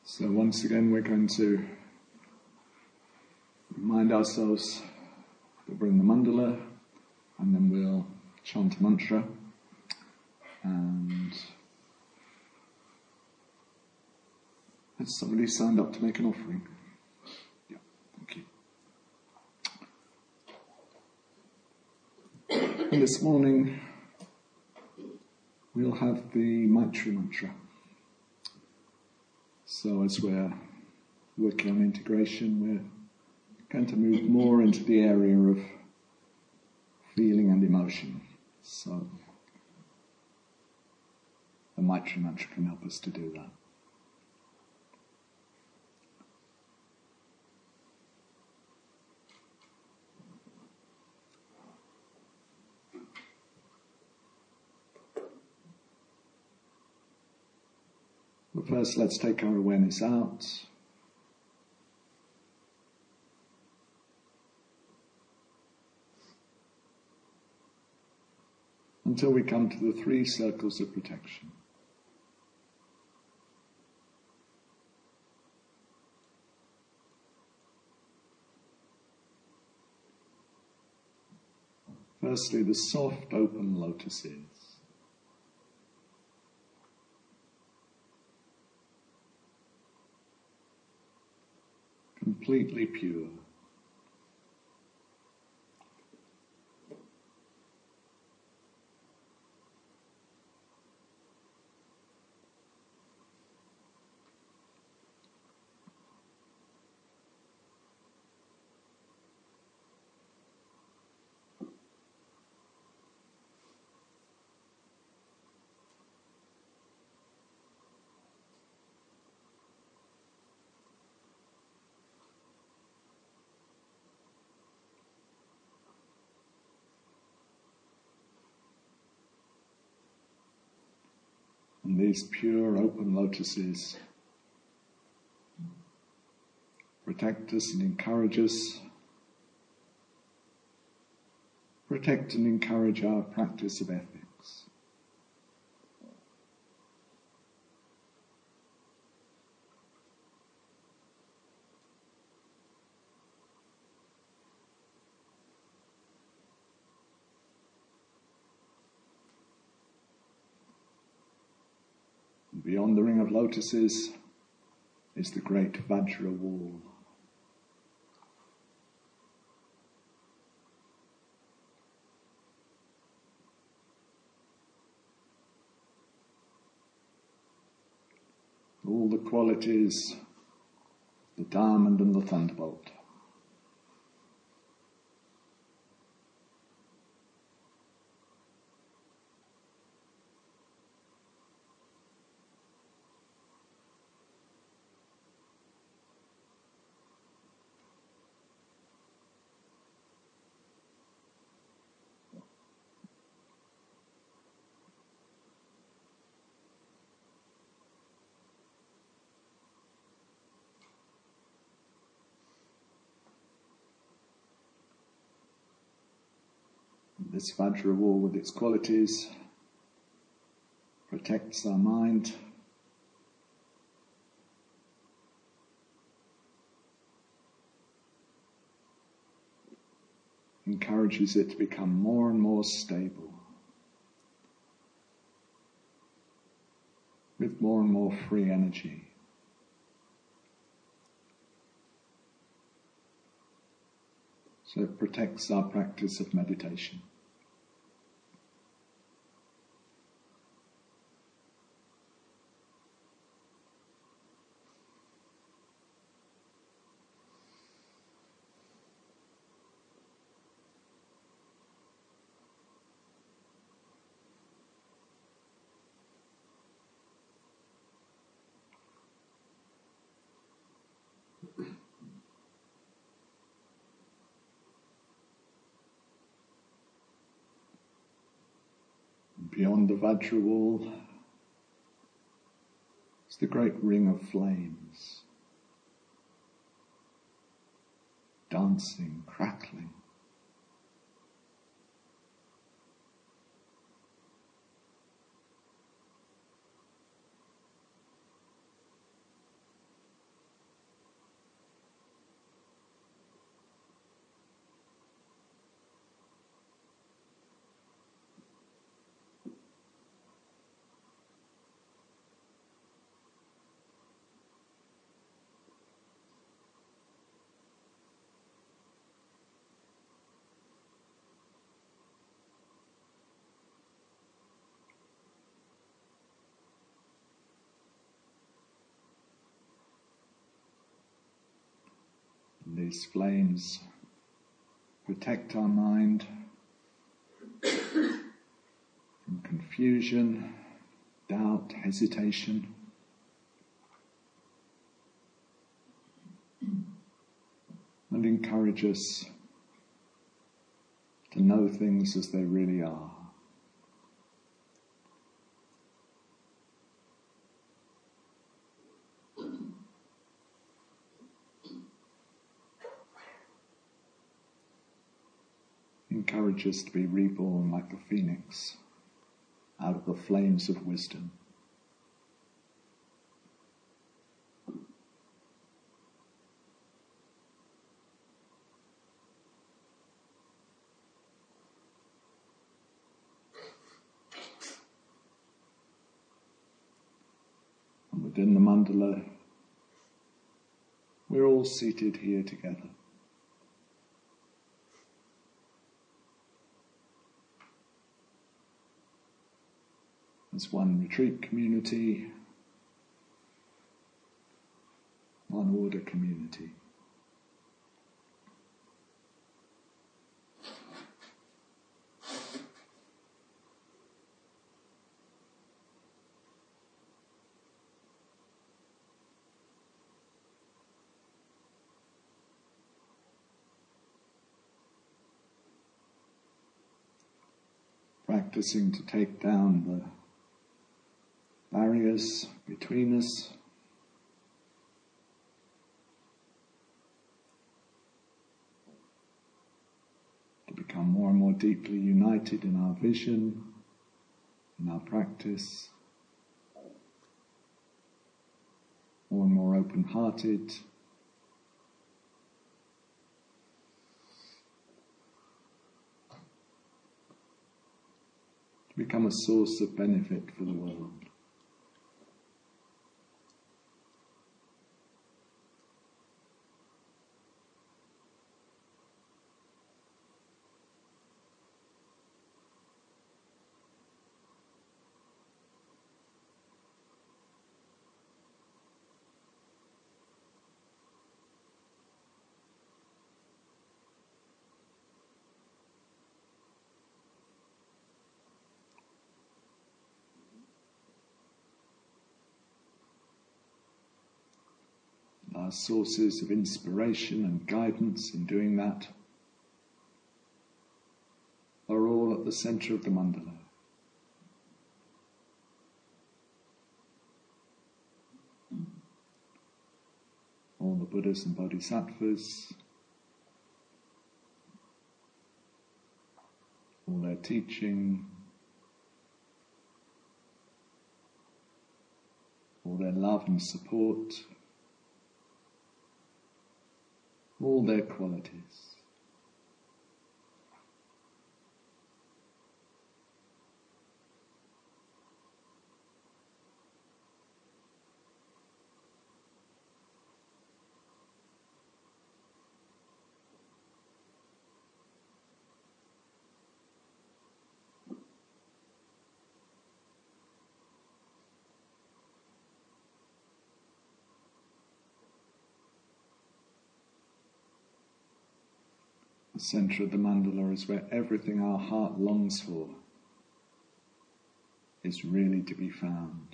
So once again we're going to remind ourselves that we're in the mandala, and then we'll chant a mantra. And has somebody signed up to make an offering? Yeah, thank you. And this morning we'll have the Maitri mantra. So as we're working on integration, we're going to move more into the area of feeling and emotion. So the Maitri mantra can help us to do that. But first, let's take our awareness out. Until we come to the 3 circles of protection. Firstly, the soft, open lotuses. Completely pure. And these pure, open lotuses protect us and encourage us. Protect and encourage our practice of ethics. Beyond the ring of lotuses is the great Vajra wall. All the qualities, the diamond and the thunderbolt. This Vajra wall with its qualities protects our mind, encourages it to become more and more stable, with more and more free energy. So it protects our practice of meditation. Beyond the Vajra wall is the great ring of flames, dancing, crackling. these flames protect our mind from confusion, doubt, hesitation. And encourage us to know things as they really are. Encourage us to be reborn like the phoenix out of the flames of wisdom. And within the mandala, we're all seated here together. As one retreat community, one order community. Practicing to take down the barriers between us, to become more and more deeply united in our vision, in our practice, more and more open-hearted, to become a source of benefit for the world. Our sources of inspiration and guidance in doing that are all at the centre of the mandala. All the Buddhas and Bodhisattvas, all their teaching, all their love and support, all their qualities. The centre of the mandala is where everything our heart longs for is really to be found.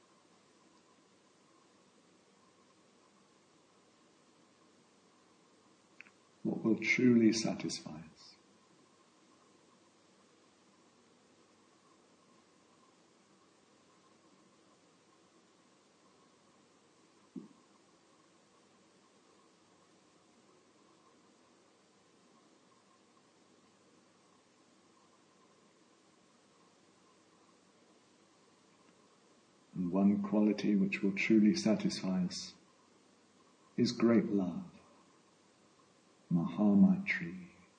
What will truly satisfy us. And one quality which will truly satisfy us is great love, Maha-Maitri.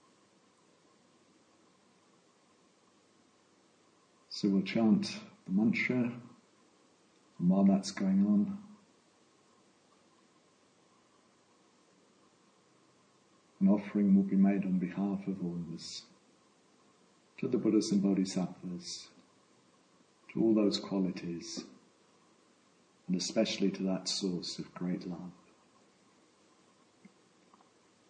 So we'll chant the mantra, and while that's going on, an offering will be made on behalf of all of us, to the Buddhas and Bodhisattvas, to all those qualities, and especially to that source of great love.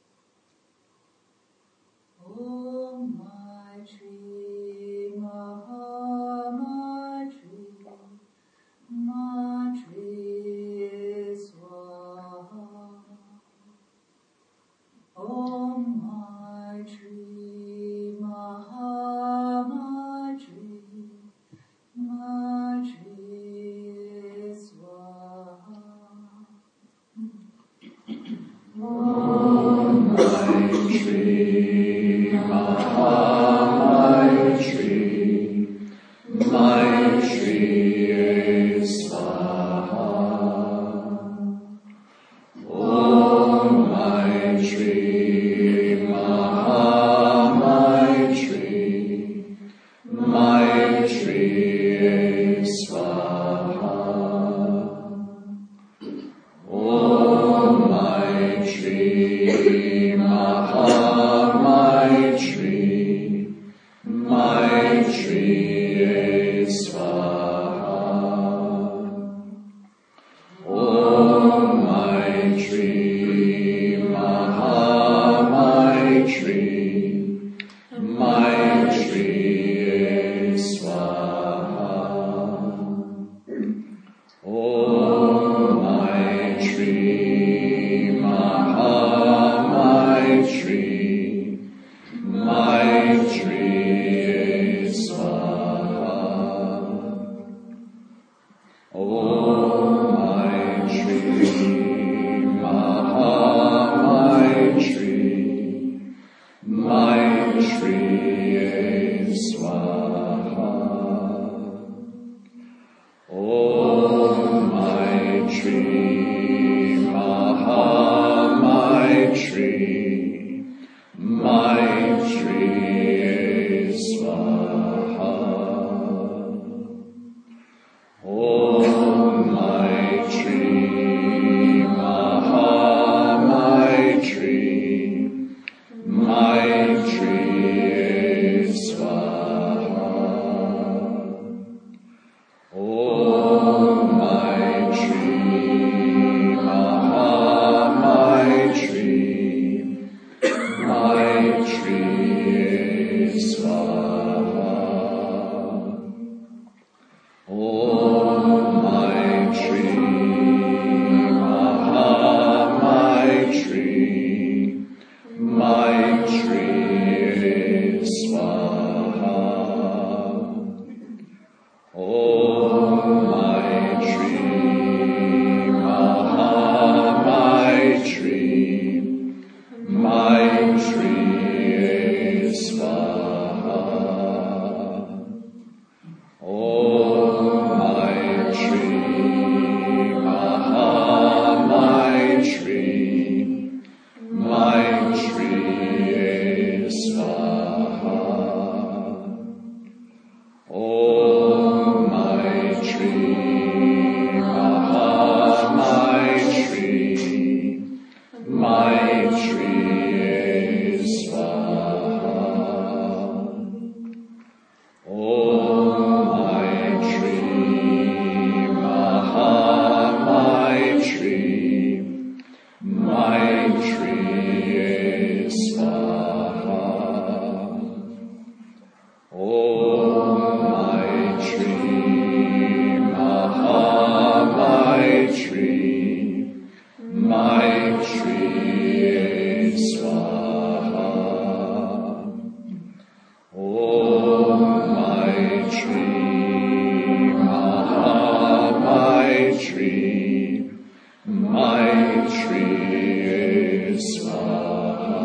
Maitri Swaha.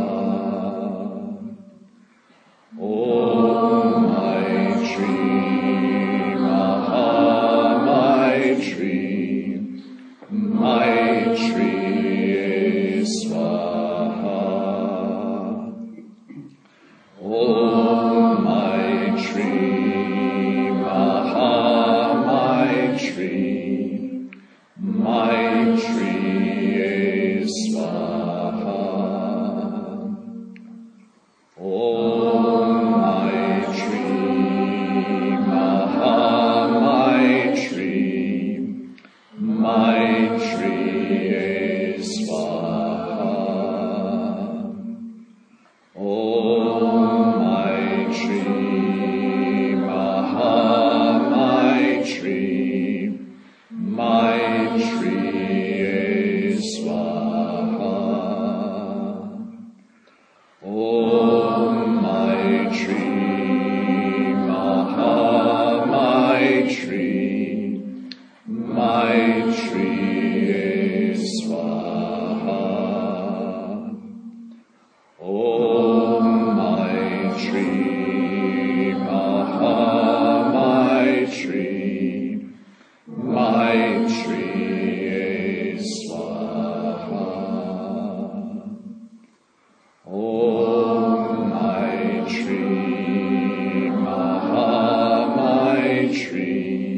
Om Maitri Maha Maitri Maitri Swaha. Om Maitri Maha Maitri Maitri Swaha. Om Maitri Maha Maitri Maitri Swaha. Om Maitri Maha Maitri Maitri Swaha. Om Maitri Maha Maitri Maitri Swaha. Om Maitri Maha Maitri Maitri Swaha. Om Maitri Maha Maitri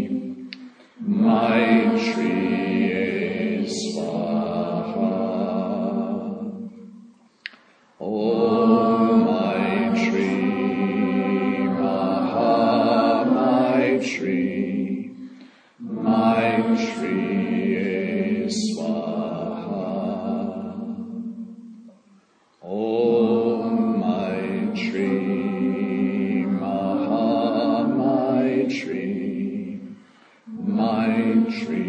Maitri Swaha. Om Maitri Maha Maitri Maitri Swaha. Om Maitri Maha Maitri Maitri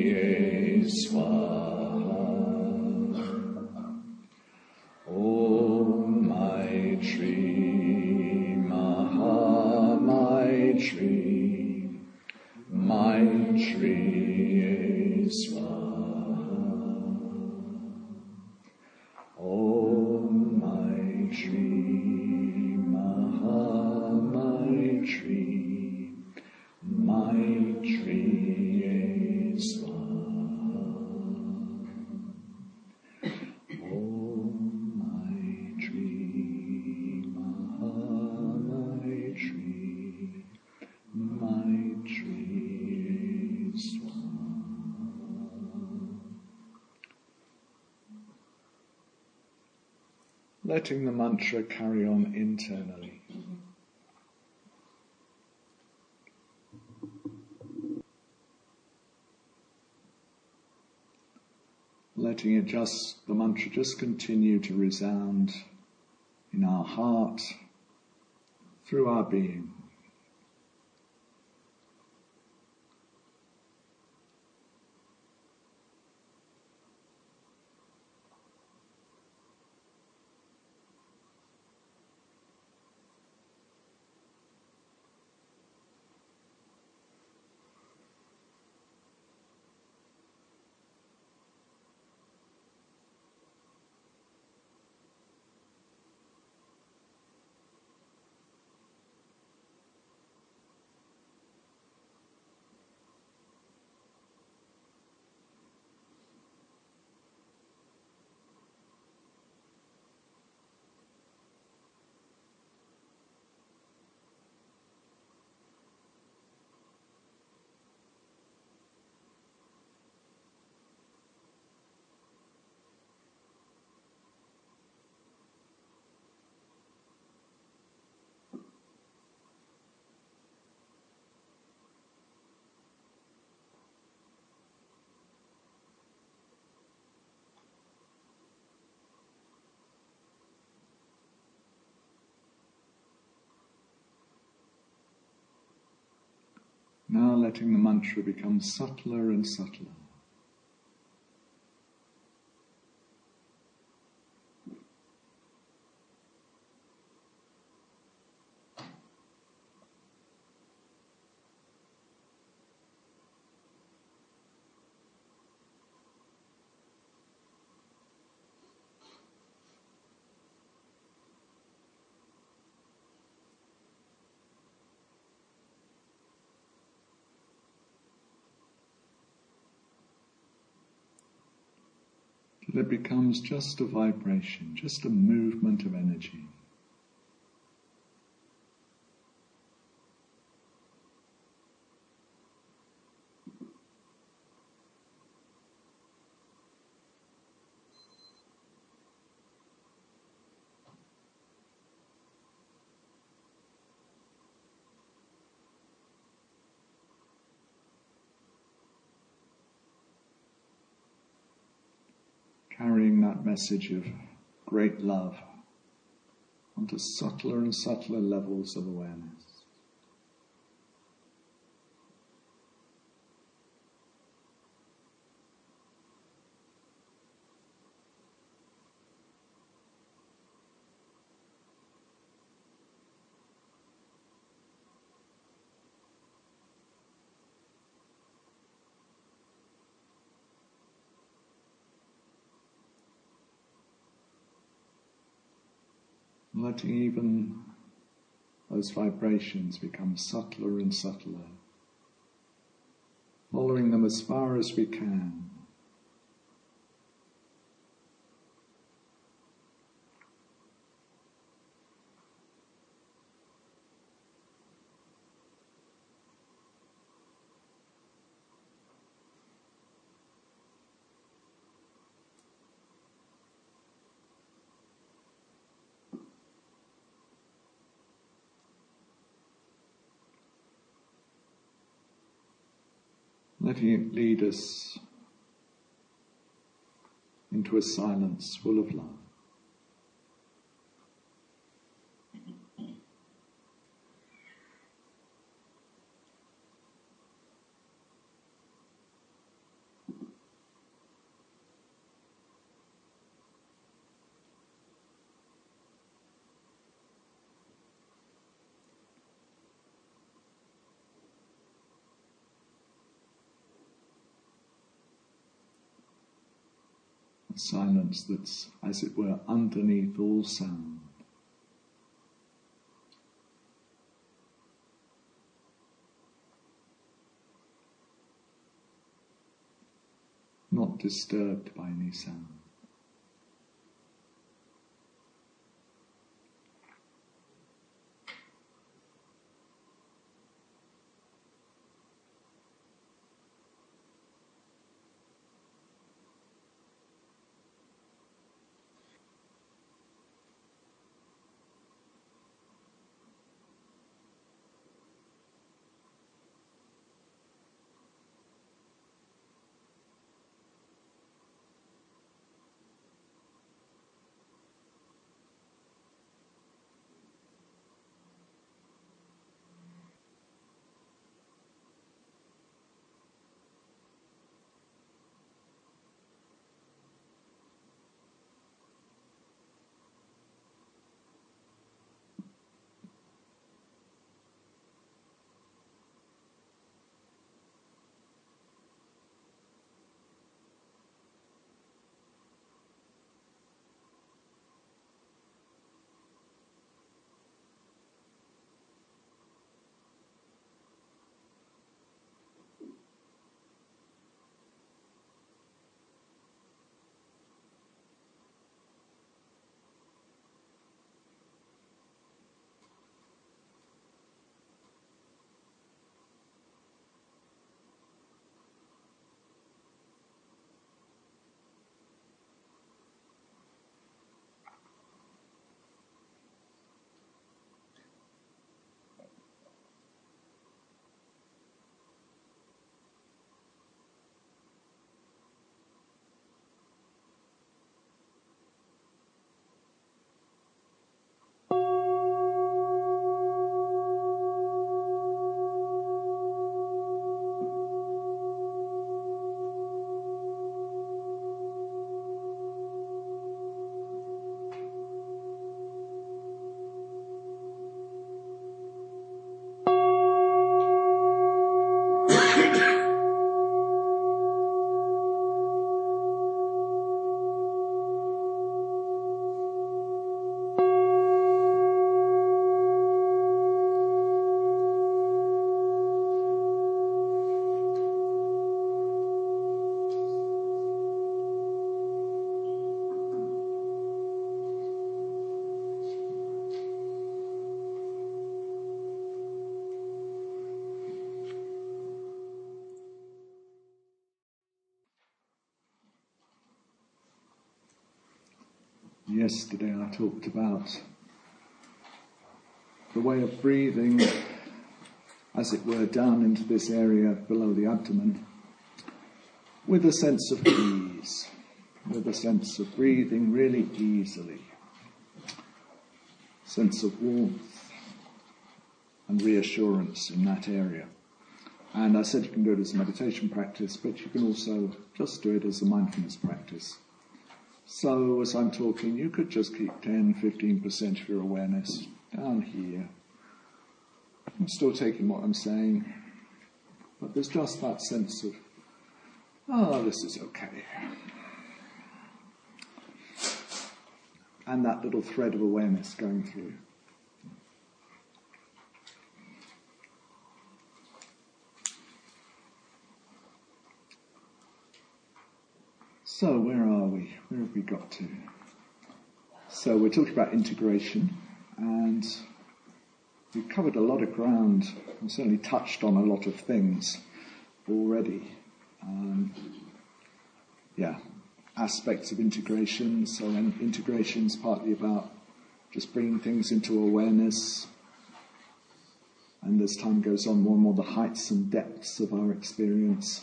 Swaha. Om Maitri Maha Maitri Maitri Swaha. Om Maitri Maha Maitri Maitri Swaha. Om Maitri Maha Maitri Maitri Swaha. Letting the mantra carry on internally. Letting it the mantra just continue to resound in our heart, through our being. Now letting the mantra become subtler and subtler. till it becomes just a vibration, just a movement of energy. Carrying that message of great love onto subtler and subtler levels of awareness. Letting even those vibrations become subtler and subtler, following them as far as we can. Letting it lead us into a silence full of love. A silence that's, as it were, underneath all sound. Not disturbed by any sound. Yesterday I talked about the way of breathing, as it were, down into this area below the abdomen, with a sense of ease, with a sense of breathing really easily, sense of warmth and reassurance in that area. And I said you can do it as a meditation practice, but you can also just do it as a mindfulness practice. So as I'm talking, you could just keep 10-15% of your awareness down here. I'm still taking what I'm saying, but there's just that sense of, this is okay. And that little thread of awareness going through. So where are we? Where have we got to? So we're talking about integration, and we've covered a lot of ground and certainly touched on a lot of things already. Aspects of integration. So integration is partly about just bringing things into awareness, and as time goes on, more and more the heights and depths of our experience.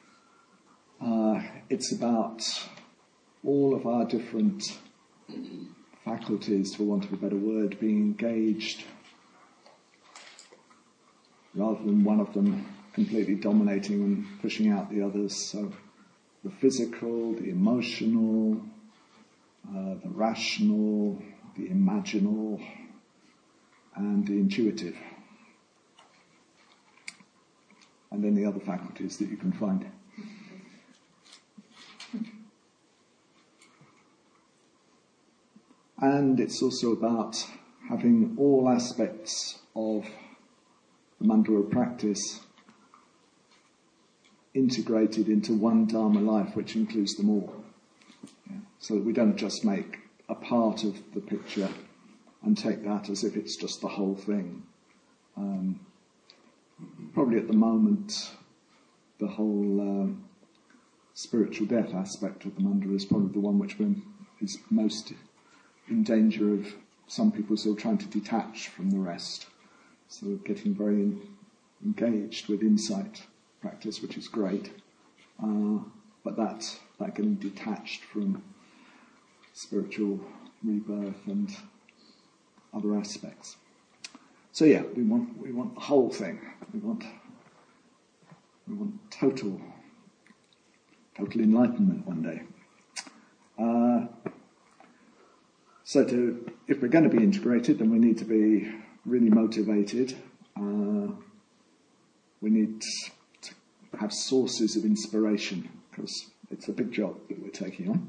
It's about all of our different faculties, for want of a better word, being engaged, rather than one of them completely dominating and pushing out the others. So the physical, the emotional, the rational, the imaginal, and the intuitive. And then the other faculties that you can find. And it's also about having all aspects of the mandala practice integrated into one Dharma life, which includes them all. So that we don't just make a part of the picture and take that as if it's just the whole thing. Probably at the moment, the whole spiritual death aspect of the mandala is probably the one which is most in danger of some people still trying to detach from the rest. So getting very engaged with insight practice, which is great. But that getting detached from spiritual rebirth and other aspects. So yeah, we want the whole thing. We want total enlightenment one day. So if we're going to be integrated, then we need to be really motivated. We need to have sources of inspiration, because it's a big job that we're taking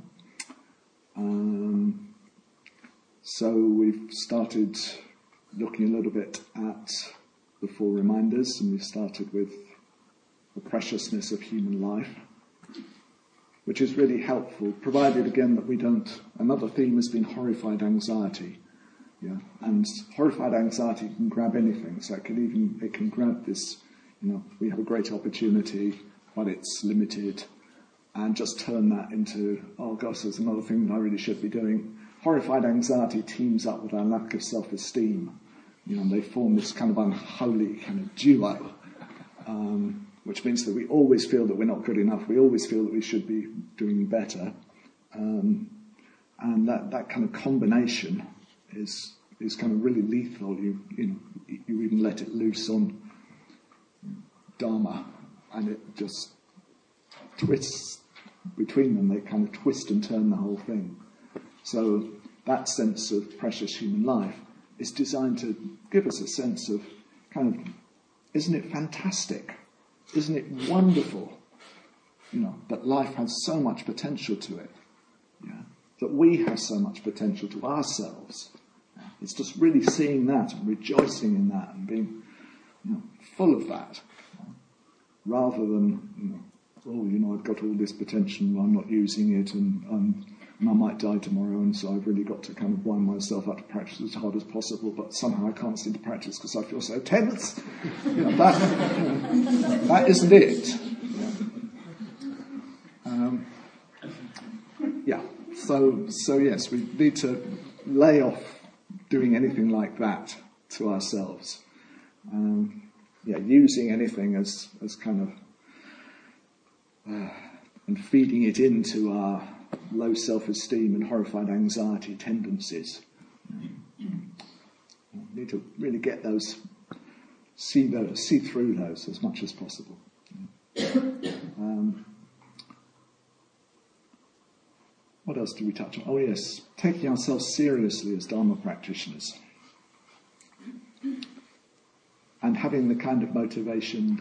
on. So we've started looking a little bit at the 4 reminders, and we've started with the preciousness of human life, which is really helpful, provided again that we don't. Another theme has been horrified anxiety, and horrified anxiety can grab anything. So it can grab this. We have a great opportunity, but it's limited, and just turn that into, oh gosh, there's another thing that I really should be doing. Horrified anxiety teams up with our lack of self-esteem. They form this kind of unholy kind of duo. Which means that we always feel that we're not good enough. We always feel that we should be doing better. And that kind of combination is kind of really lethal. You even let it loose on Dharma, and it just twists between them. They kind of twist and turn the whole thing. So that sense of precious human life is designed to give us a sense of kind of, isn't it fantastic? Isn't it wonderful, that life has so much potential to it, that we have so much potential to ourselves. It's just really seeing that and rejoicing in that and being full of that, rather than, I've got all this potential and I'm not using it and I might die tomorrow, and so I've really got to kind of wind myself up to practice as hard as possible, but somehow I can't seem to practice because I feel so tense. That isn't it. So yes, we need to lay off doing anything like that to ourselves. Using anything as kind of and feeding it into our low self-esteem and horrified anxiety tendencies. We need to really get those, see through those as much as possible. What else do we touch on? Oh yes, taking ourselves seriously as Dharma practitioners. And having the kind of motivation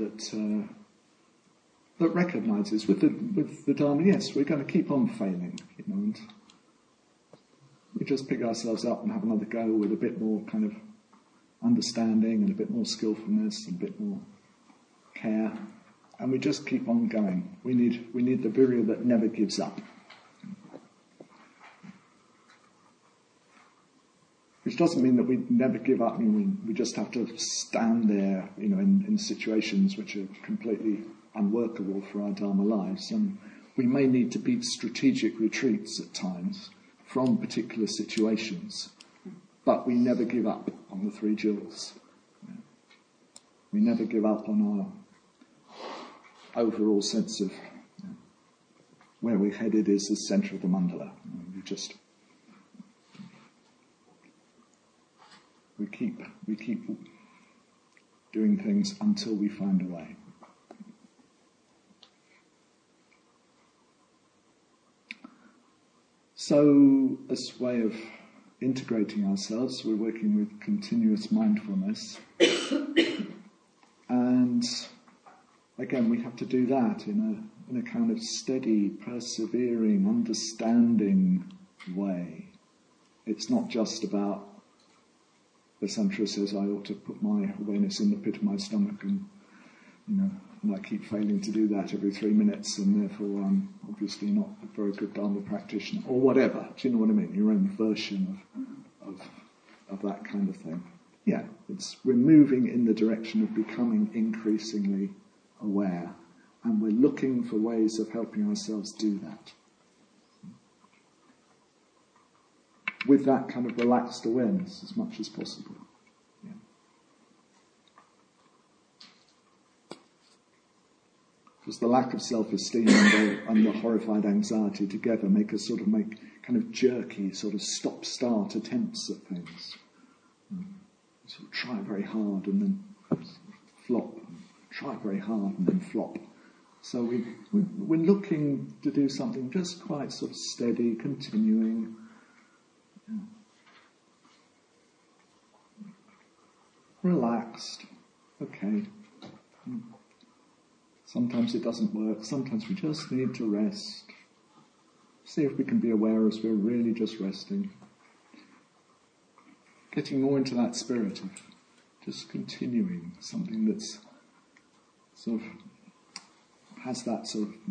that recognises with the Dharma, yes, we're going to keep on failing, and we just pick ourselves up and have another go with a bit more kind of understanding and a bit more skillfulness and a bit more care, and we just keep on going. We need the virya that never gives up. Which doesn't mean that we never give up. We just have to stand there, in situations which are completely unworkable for our Dharma lives. And we may need to beat strategic retreats at times from particular situations, but we never give up on the three jewels. We never give up on our overall sense of where we're headed is the centre of the mandala. We keep doing things until we find a way. So, as a way of integrating ourselves, we're working with continuous mindfulness. And again, we have to do that in a kind of steady, persevering, understanding way. It's not just about, the Santra says, I ought to put my awareness in the pit of my stomach and I keep failing to do that every 3 minutes, and therefore I'm obviously not a very good Dharma practitioner, or whatever. Do you know what I mean? Your own version of that kind of thing. Yeah, we're moving in the direction of becoming increasingly aware, and we're looking for ways of helping ourselves do that. With that kind of relaxed awareness as much as possible. Yeah. Because the lack of self-esteem and the horrified anxiety together make kind of jerky, sort of stop-start attempts at things. Sort of try very hard and then flop. Try very hard and then flop. So we're looking to do something just quite sort of steady, continuing. Relaxed. Okay. Sometimes it doesn't work. Sometimes we just need to rest. See if we can be aware as we're really just resting. Getting more into that spirit of just continuing, something that's sort of has that sort of,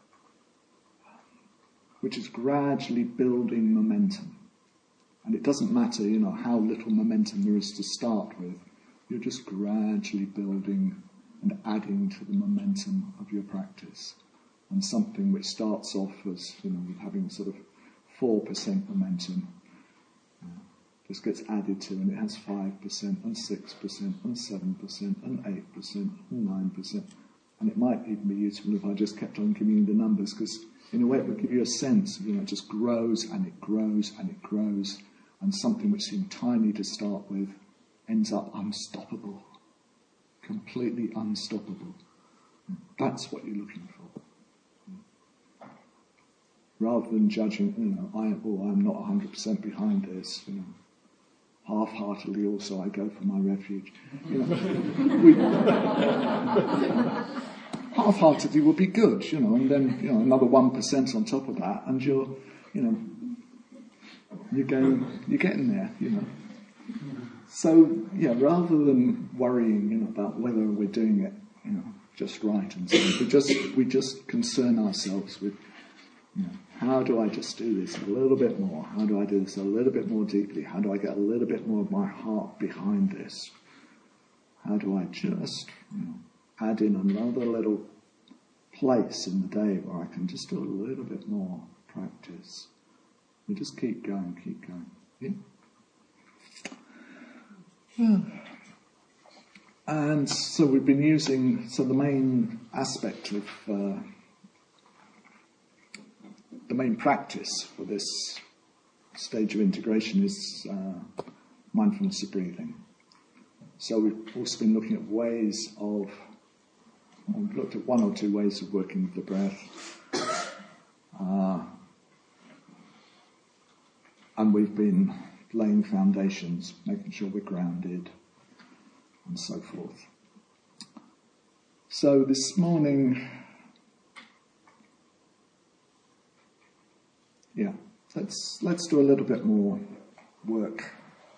which is gradually building momentum. And it doesn't matter, how little momentum there is to start with. You're just gradually building and adding to the momentum of your practice. And something which starts off as, with having sort of 4% momentum, just gets added to, and it has 5% and 6% and 7% and 8% and 9%. And it might even be useful if I just kept on giving you the numbers, because in a way it will give you a sense of, it just grows and it grows and it grows. And something which seemed tiny to start with ends up unstoppable, completely unstoppable. That's what you're looking for. Rather than judging, I'm not 100% behind this, half-heartedly also I go for my refuge. Half-heartedly will be good, and then, another 1% on top of that, and you're getting there, So, rather than worrying, about whether we're doing it, just right and so we just concern ourselves with, how do I just do this a little bit more? How do I do this a little bit more deeply? How do I get a little bit more of my heart behind this? How do I just, add in another little place in the day where I can just do a little bit more practice? We just keep going, keep going. Yeah? And so we've been using, so the main aspect of, the main practice for this stage of integration is mindfulness of breathing. So we've also been looking at we've looked at one or two ways of working with the breath. And we've been laying foundations, making sure we're grounded, and so forth. So this morning, let's do a little bit more work.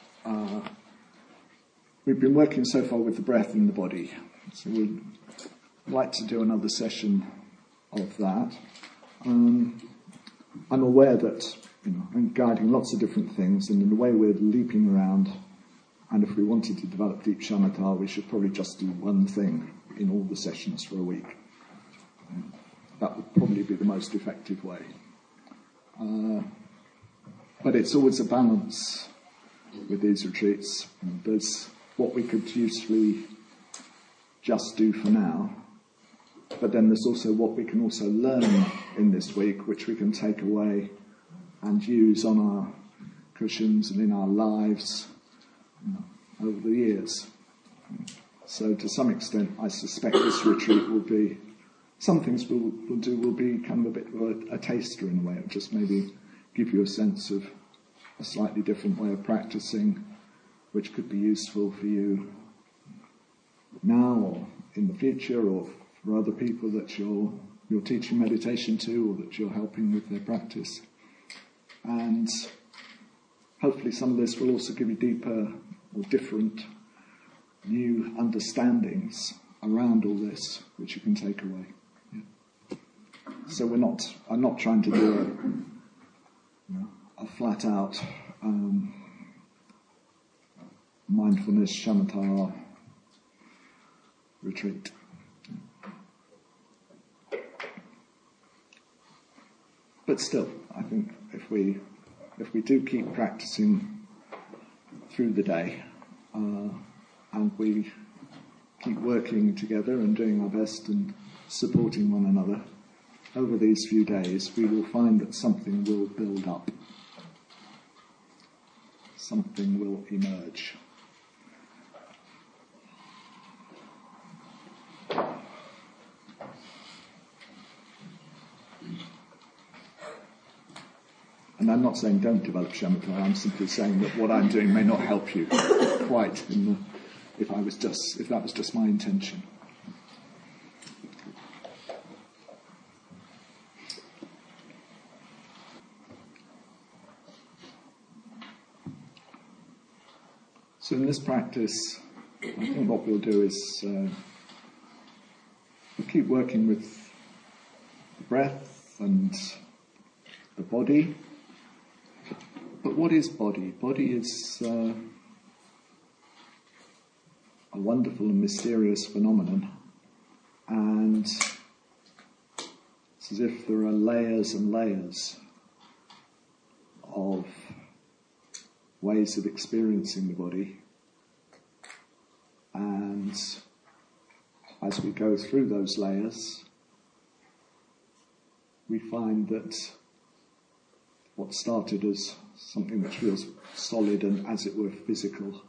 We've been working so far with the breath in the body, so we'd like to do another session of that. I'm aware that I'm guiding lots of different things, and in the way we're leaping around, and if we wanted to develop deep shamatha, we should probably just do one thing in all the sessions for a week. That would probably be the most effective way. But it's always a balance with these retreats. There's what we could usefully just do for now, but then there's also what we can also learn in this week, which we can take away and use on our cushions and in our lives over the years. So to some extent, I suspect this retreat will be, some things we'll do will be kind of a bit of a taster in a way. It'll just maybe give you a sense of a slightly different way of practicing, which could be useful for you now or in the future, or for other people that you're teaching meditation to, or that you're helping with their practice. And hopefully some of this will also give you deeper or different new understandings around all this, which you can take away. Yeah. So I'm not trying to do a flat out mindfulness shamatha retreat. But still, I think if we do keep practicing through the day, and we keep working together and doing our best and supporting one another, over these few days we will find that something will build up. Something will emerge. And I'm not saying don't develop shamatha, I'm simply saying that what I'm doing may not help you quite if that was just my intention. So in this practice, I think what we'll do is we'll keep working with the breath and the body. But what is body? Body is a wonderful and mysterious phenomenon, and it's as if there are layers and layers of ways of experiencing the body, and as we go through those layers, we find that what started as something which feels solid and, as it were, physical,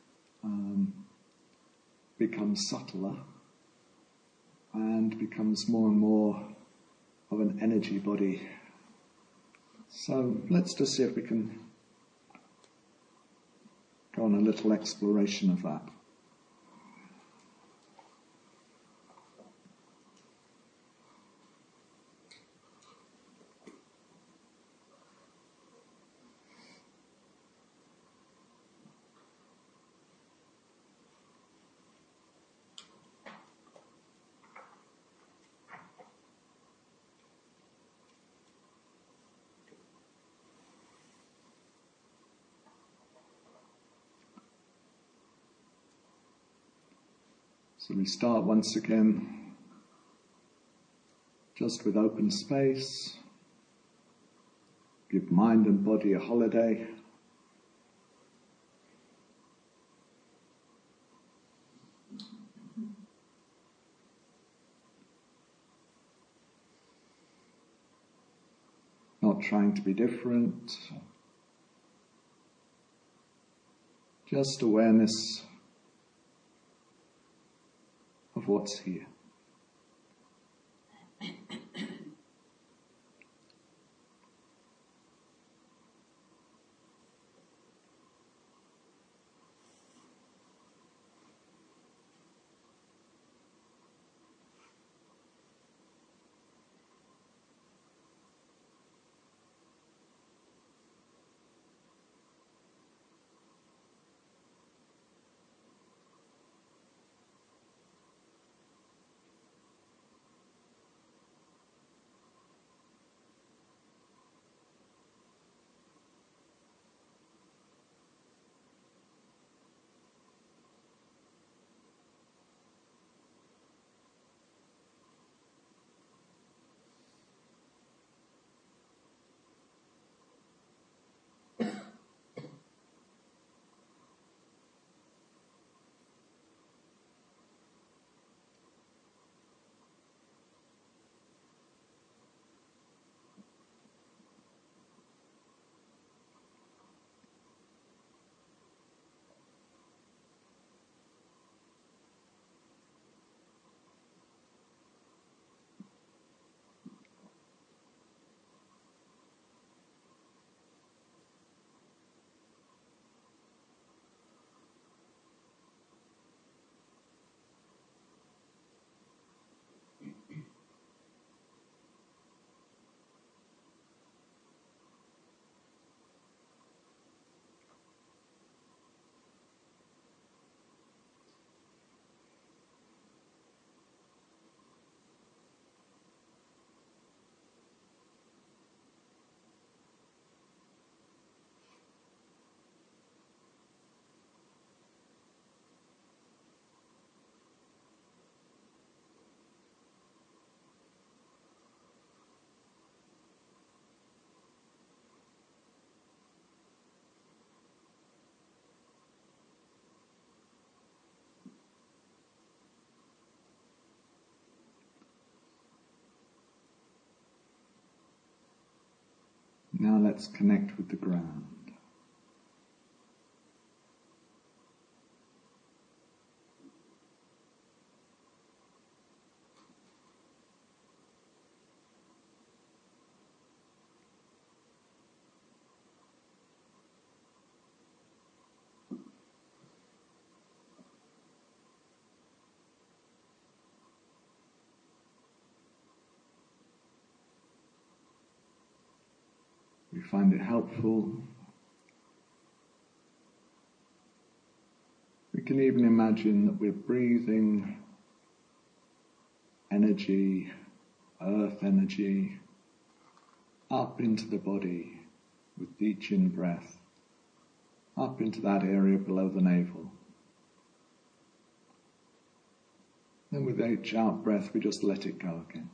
becomes subtler and becomes more and more of an energy body. So let's just see if we can go on a little exploration of that. So we start once again just with open space, Give mind and body a holiday. Not trying to be different. Just awareness of what's here. Now let's connect with the ground. We find it helpful. We can even imagine that we're breathing energy, earth energy, up into the body with each in-breath, up into that area below the navel. Then with each out-breath, we just let it go again.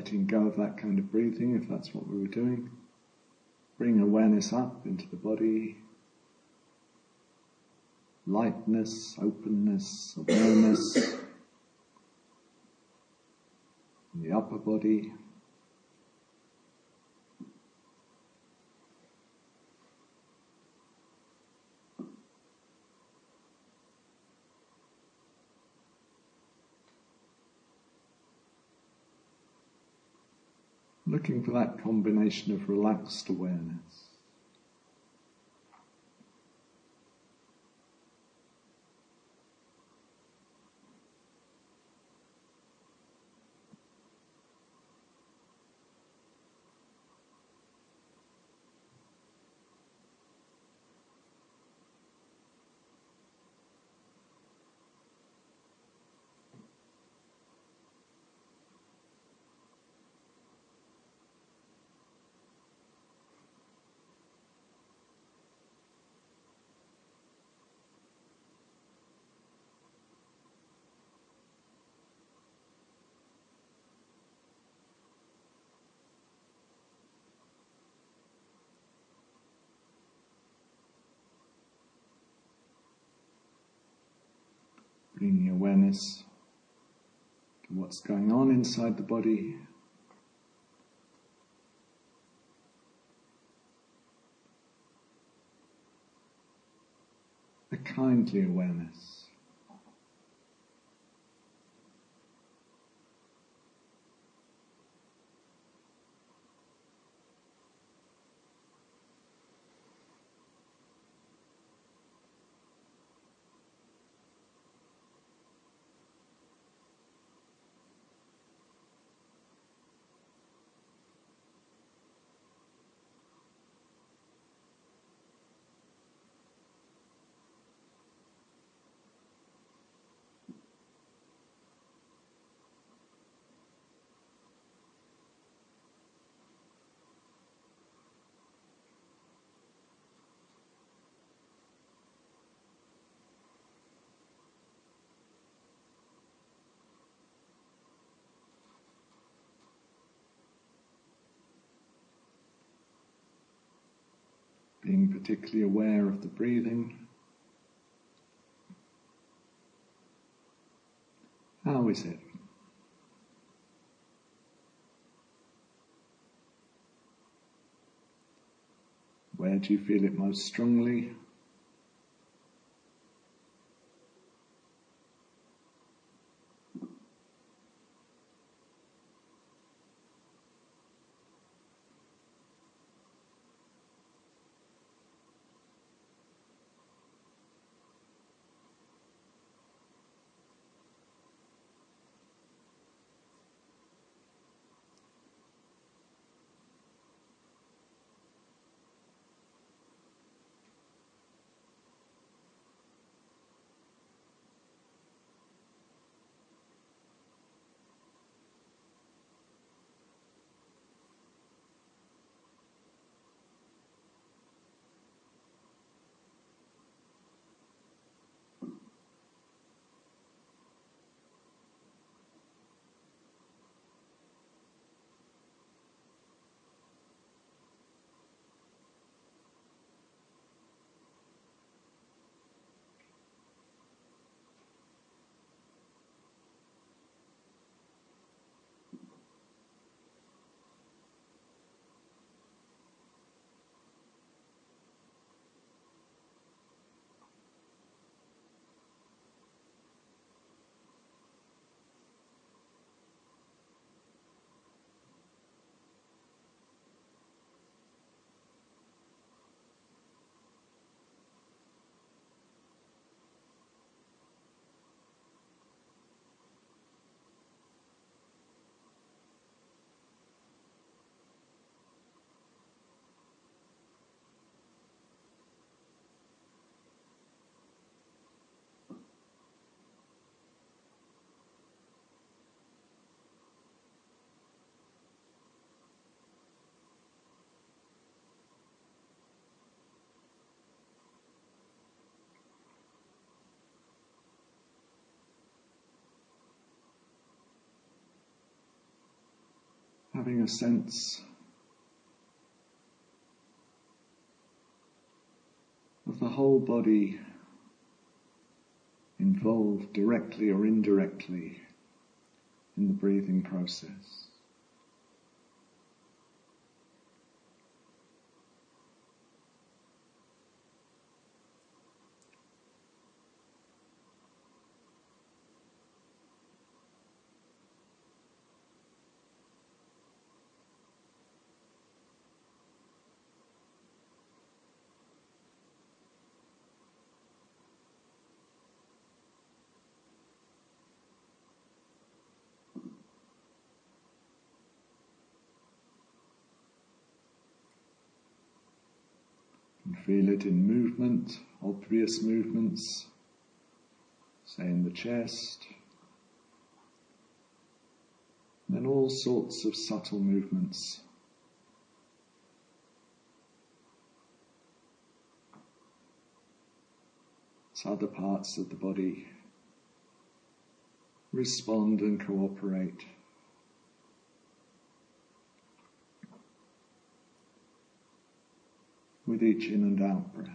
letting go of that kind of breathing, if that's what we were doing. Bring awareness up into the body. Lightness, openness, awareness in the upper body. Looking for that combination of relaxed awareness. Bringing awareness to what's going on inside the body. A kindly awareness. Being particularly aware of the breathing. How is it? Where do you feel it most strongly? having a sense of the whole body involved directly or indirectly in the breathing process. And feel it in movement, obvious movements, say in the chest, and then all sorts of subtle movements. As other parts of the body respond and cooperate. With each in and out breath.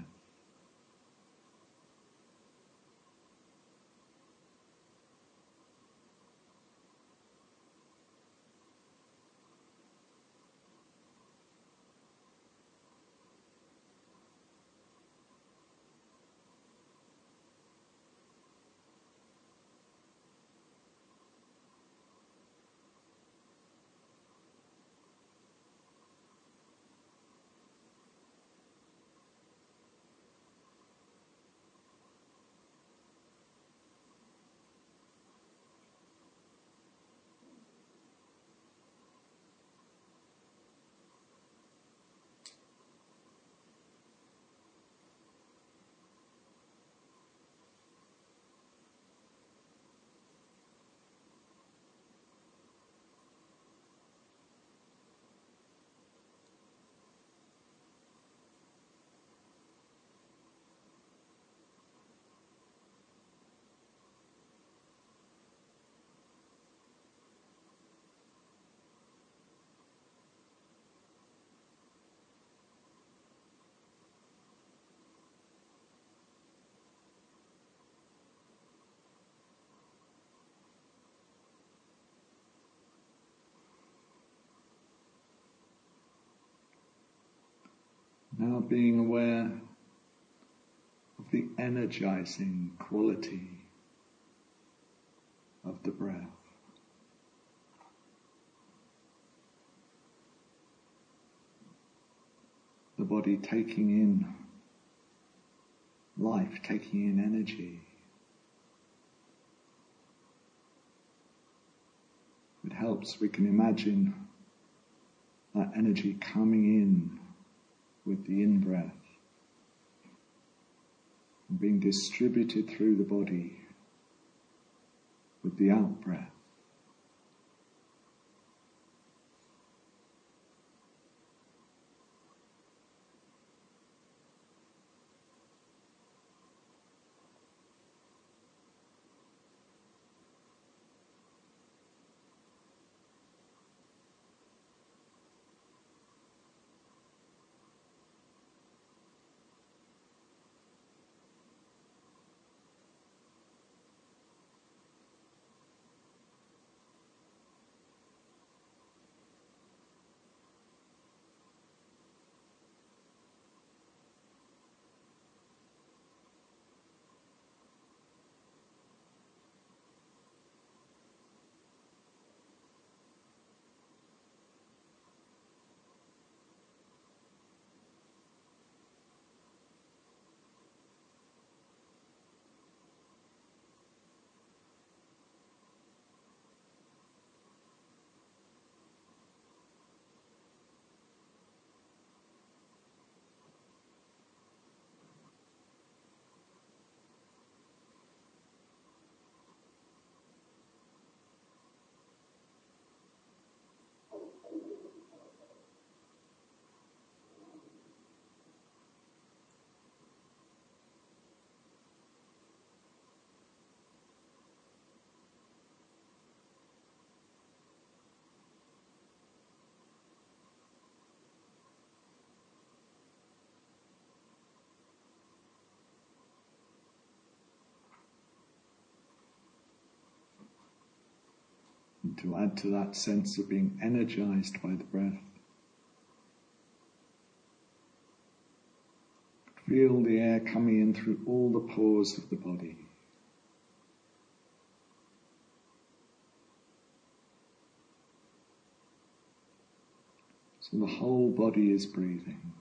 Now being aware of the energizing quality of the breath. The body taking in life, taking in energy. It helps, we can imagine that energy coming in with the in-breath and being distributed through the body with the out-breath. And to add to that sense of being energized by the breath, feel the air coming in through all the pores of the body. So the whole body is breathing.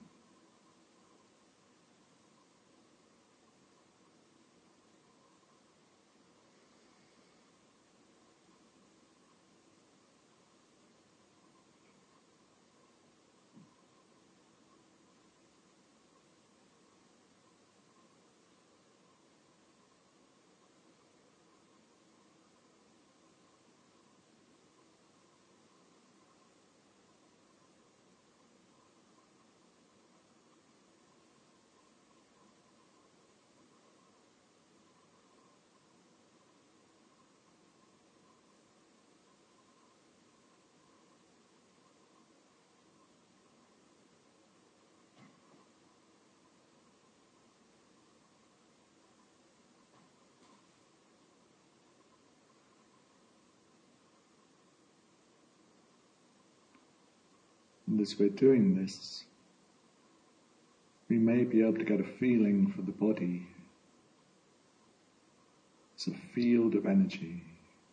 And as we're doing this, we may be able to get a feeling for the body. It's a field of energy.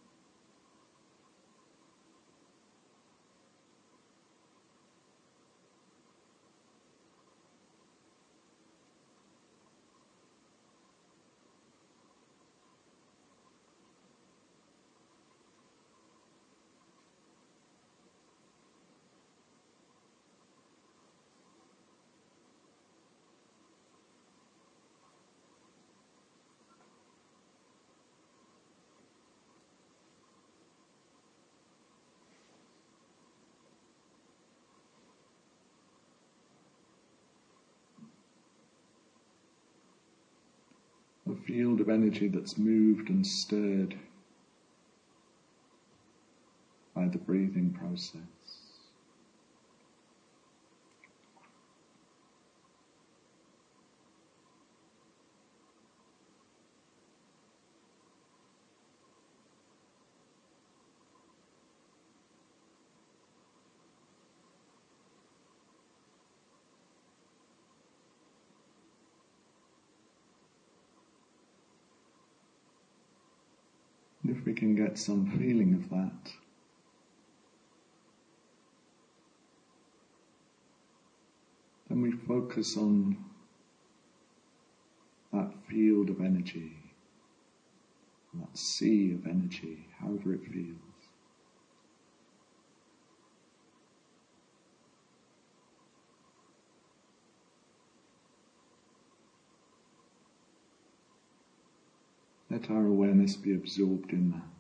A field of energy that's moved and stirred by the breathing process. And if we can get some feeling of that, then we focus on that field of energy, that sea of energy, however it feels. Let our awareness be absorbed in that.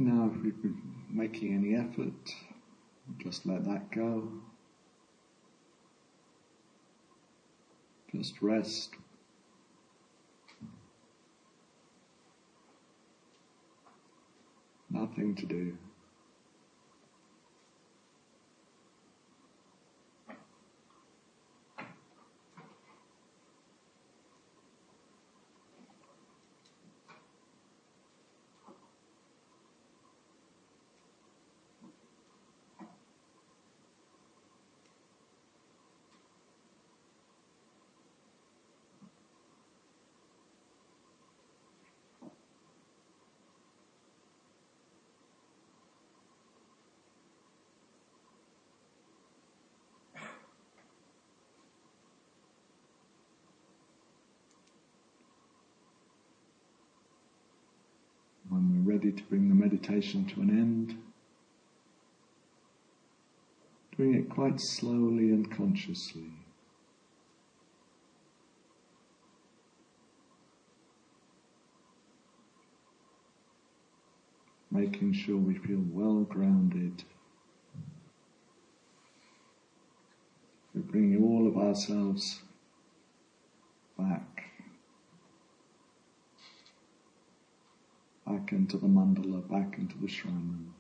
now, if we've been making any effort, just let that go. Just rest. Nothing to do. When we're ready to bring the meditation to an end, doing it quite slowly and consciously. Making sure we feel well grounded. We're bringing all of ourselves back into the mandala, back into the shrine.